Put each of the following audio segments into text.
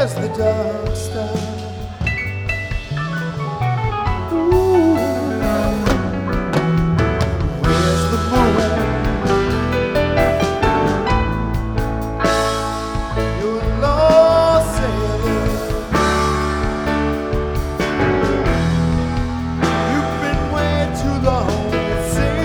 Where's the dark star? Ooh. Where's the moon? You're a lost sailor. You've been way too long at sea.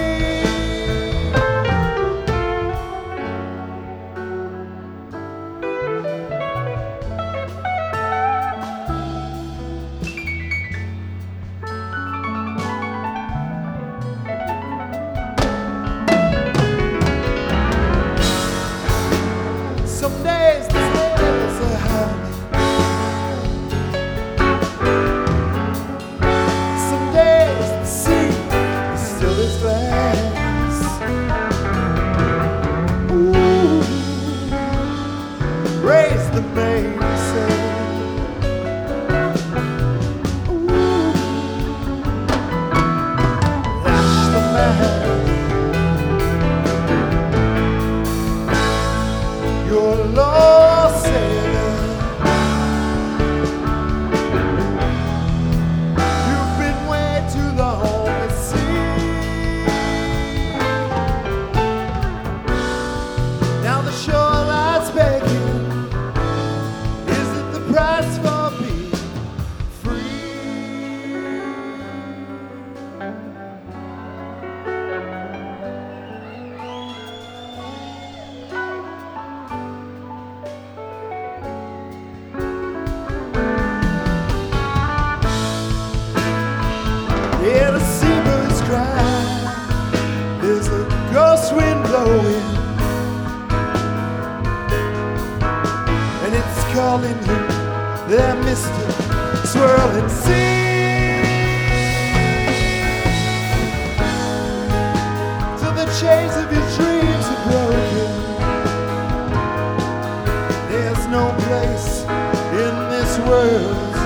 Some days the sailors are howling. Some days the sea is still as glass. Ooh, raise the mainsail. Ooh, lash the mast. You're a lost sailor. You've been way too long at sea. Now the shoreline's begging. Is it the price for being free? Yeah, the seabirds cry. There's a ghost wind blowing, and it's calling you, there, Mr. Swirling Sea. So the chains of your dreams are broken. There's no place in this world